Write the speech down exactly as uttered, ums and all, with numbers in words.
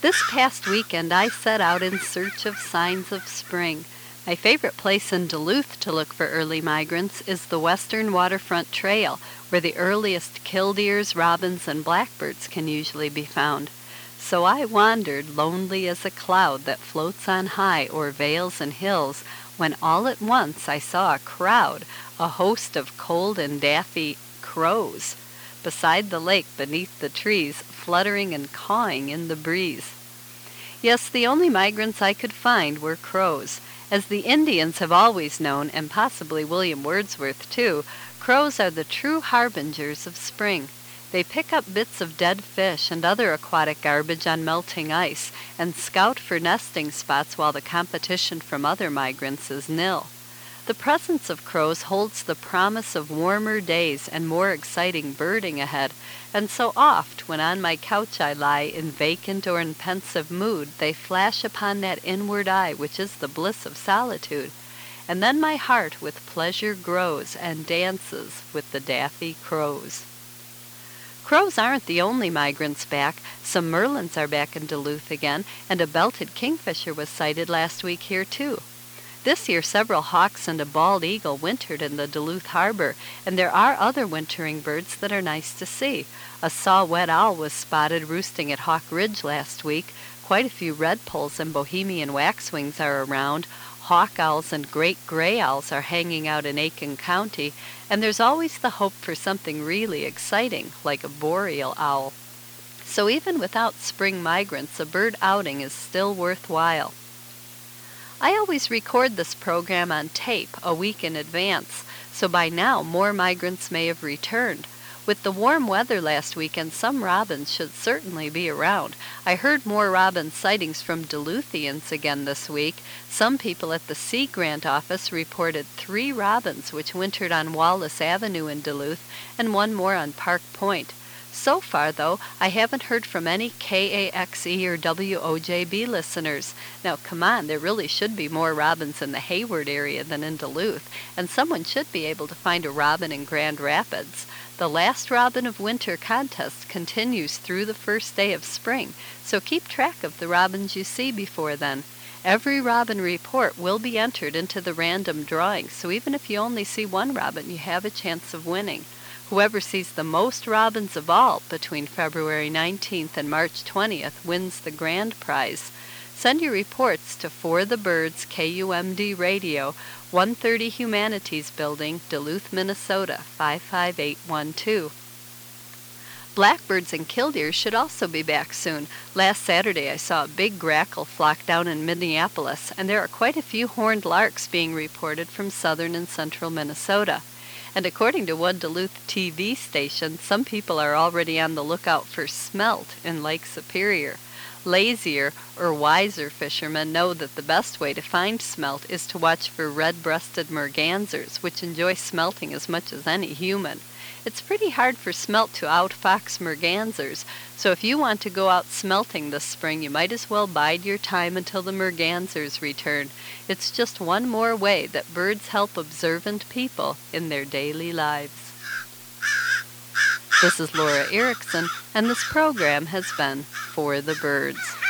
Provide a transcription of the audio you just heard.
This past weekend I set out in search of signs of spring. My favorite place in Duluth to look for early migrants is the Western Waterfront Trail, where the earliest killdeers, robins, and blackbirds can usually be found. So I wandered, lonely as a cloud that floats on high o'er vales and hills, when all at once I saw a crowd, a host of cold and daffy crows, beside the lake beneath the trees, fluttering and cawing in the breeze. Yes, the only migrants I could find were crows. As the Indians have always known, and possibly William Wordsworth too, crows are the true harbingers of spring. They pick up bits of dead fish and other aquatic garbage on melting ice and scout for nesting spots while the competition from other migrants is nil. The presence of crows holds the promise of warmer days and more exciting birding ahead, and so oft, when on my couch I lie in vacant or in pensive mood, they flash upon that inward eye which is the bliss of solitude, and then my heart with pleasure grows and dances with the daffy crows. Crows aren't the only migrants back. Some merlins are back in Duluth again, and a belted kingfisher was sighted last week here too. This year several hawks and a bald eagle wintered in the Duluth harbor, and there are other wintering birds that are nice to see. A saw-whet owl was spotted roosting at Hawk Ridge last week. Quite a few redpolls and Bohemian waxwings are around. Hawk owls and great gray owls are hanging out in Aiken County, and there's always the hope for something really exciting, like a boreal owl. So even without spring migrants, a bird outing is still worthwhile. I always record this program on tape a week in advance, so by now more migrants may have returned. With the warm weather last weekend, some robins should certainly be around. I heard more robin sightings from Duluthians again this week. Some people at the Sea Grant office reported three robins which wintered on Wallace Avenue in Duluth and one more on Park Point. So far, though, I haven't heard from any K A X E or W O J B listeners. Now, come on, there really should be more robins in the Hayward area than in Duluth, and someone should be able to find a robin in Grand Rapids. The last Robin of Winter contest continues through the first day of spring, so keep track of the robins you see before then. Every robin report will be entered into the random drawing, so even if you only see one robin, you have a chance of winning. Whoever sees the most robins of all between February nineteenth and March twentieth wins the grand prize. Send your reports to For the Birds K U M D Radio, one thirty Humanities Building, Duluth, Minnesota, five five eight one two. Blackbirds and killdeer should also be back soon. Last Saturday I saw a big grackle flock down in Minneapolis, and there are quite a few horned larks being reported from southern and central Minnesota. And according to one Duluth T V station, some people are already on the lookout for smelt in Lake Superior. Lazier or wiser fishermen know that the best way to find smelt is to watch for red-breasted mergansers, which enjoy smelting as much as any human. It's pretty hard for smelt to outfox mergansers, so if you want to go out smelting this spring, you might as well bide your time until the mergansers return. It's just one more way that birds help observant people in their daily lives. This is Laura Erickson, and this program has been For the Birds.